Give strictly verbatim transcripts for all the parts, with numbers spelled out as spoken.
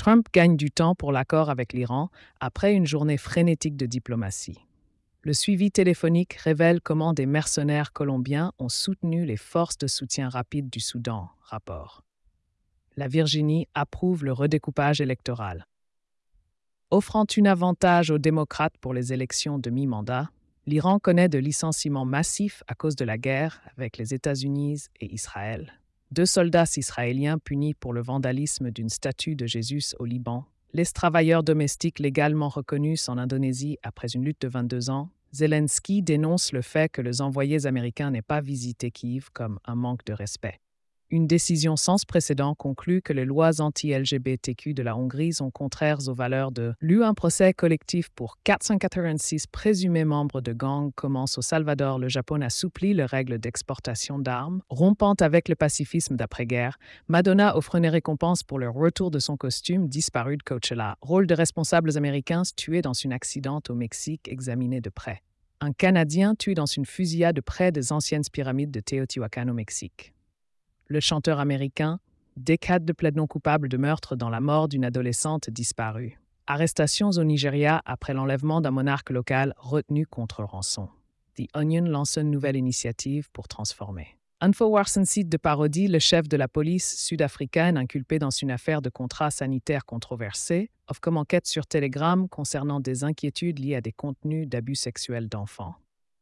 Trump gagne du temps pour l'accord avec l'Iran après une journée frénétique de diplomatie. Le suivi téléphonique révèle comment des mercenaires colombiens ont soutenu les forces de soutien rapide du Soudan, rapport. La Virginie approuve le redécoupage électoral. Offrant un avantage aux démocrates pour les élections de mi-mandat, l'Iran connaît de licenciements massifs à cause de la guerre avec les États-Unis et Israël. Deux soldats israéliens punis pour le vandalisme d'une statue de Jésus au Liban. Les travailleurs domestiques légalement reconnus en Indonésie après une lutte de vingt-deux ans. Zelensky dénonce le fait que les envoyés américains n'aient pas visité Kiev comme un manque de respect. Une décision sans précédent conclut que les lois anti-L G B T Q de la Hongrie sont contraires aux valeurs de l'U E. Un procès collectif pour quatre cent quatre-vingt-six présumés membres de gangs commence au Salvador. Le Japon assouplit les règles d'exportation d'armes, rompant avec le pacifisme d'après-guerre. Madonna offre une récompense pour le retour de son costume disparu de Coachella. Rôle de responsables américains tués dans un accident au Mexique examiné de près. Un Canadien tué dans une fusillade près des anciennes pyramides de Teotihuacan au Mexique. Le chanteur américain décade de plaide non coupable de meurtre dans la mort d'une adolescente disparue. Arrestations au Nigeria après l'enlèvement d'un monarque local retenu contre rançon. The Onion lance une nouvelle initiative pour transformer. InfoWars, un site de parodie, le chef de la police sud-africaine inculpé dans une affaire de contrat sanitaire controversée, offre comme enquête sur Telegram concernant des inquiétudes liées à des contenus d'abus sexuels d'enfants.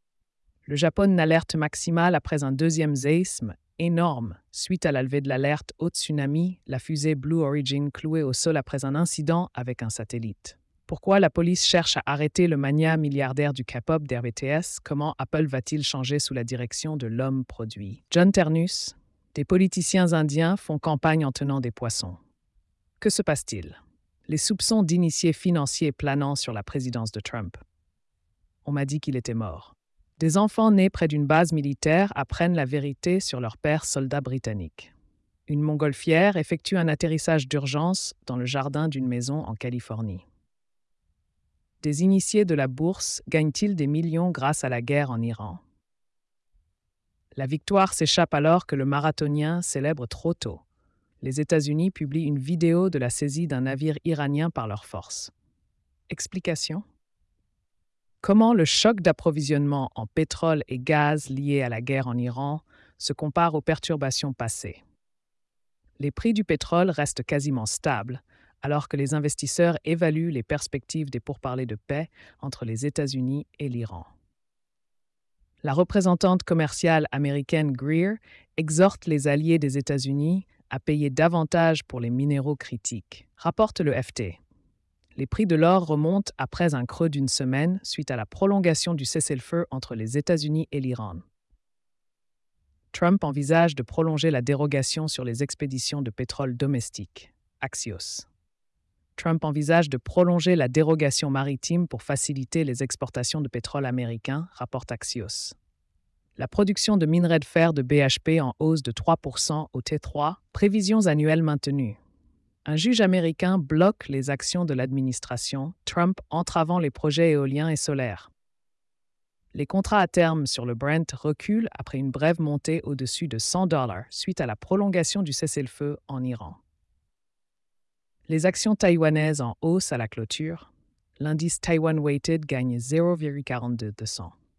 Le Japon une alerte maximale après un deuxième séisme énorme. Suite à la levée de l'alerte au tsunami, la fusée Blue Origin clouée au sol après un incident avec un satellite. Pourquoi la police cherche à arrêter le mania milliardaire du K-pop d'R B T S? Comment Apple va-t-il changer sous la direction de l'homme produit? John Ternus, des politiciens indiens font campagne en tenant des poissons. Que se passe-t-il? Les soupçons d'initiés financiers planant sur la présidence de Trump. On m'a dit qu'il était mort. Des enfants nés près d'une base militaire apprennent la vérité sur leur père soldat britannique. Une montgolfière effectue un atterrissage d'urgence dans le jardin d'une maison en Californie. Des initiés de la bourse gagnent-ils des millions grâce à la guerre en Iran? La victoire s'échappe alors que le marathonien célèbre trop tôt. Les États-Unis publient une vidéo de la saisie d'un navire iranien par leurs forces. Explication? Comment le choc d'approvisionnement en pétrole et gaz lié à la guerre en Iran se compare aux perturbations passées? Les prix du pétrole restent quasiment stables, alors que les investisseurs évaluent les perspectives des pourparlers de paix entre les États-Unis et l'Iran. La représentante commerciale américaine Greer exhorte les alliés des États-Unis à payer davantage pour les minéraux critiques, rapporte le F T. Les prix de l'or remontent après un creux d'une semaine suite à la prolongation du cessez-le-feu entre les États-Unis et l'Iran. Trump envisage de prolonger la dérogation sur les expéditions de pétrole domestique. Axios. Trump envisage de prolonger la dérogation maritime pour faciliter les exportations de pétrole américain, rapporte Axios. La production de minerais de fer de B H P en hausse de trois pour cent au T trois, prévisions annuelles maintenues. Un juge américain bloque les actions de l'administration Trump entravant les projets éoliens et solaires. Les contrats à terme sur le Brent reculent après une brève montée au-dessus de cent dollars suite à la prolongation du cessez-le-feu en Iran. Les actions taïwanaises en hausse à la clôture. L'indice Taiwan Weighted gagne zéro virgule quarante-deux pour cent.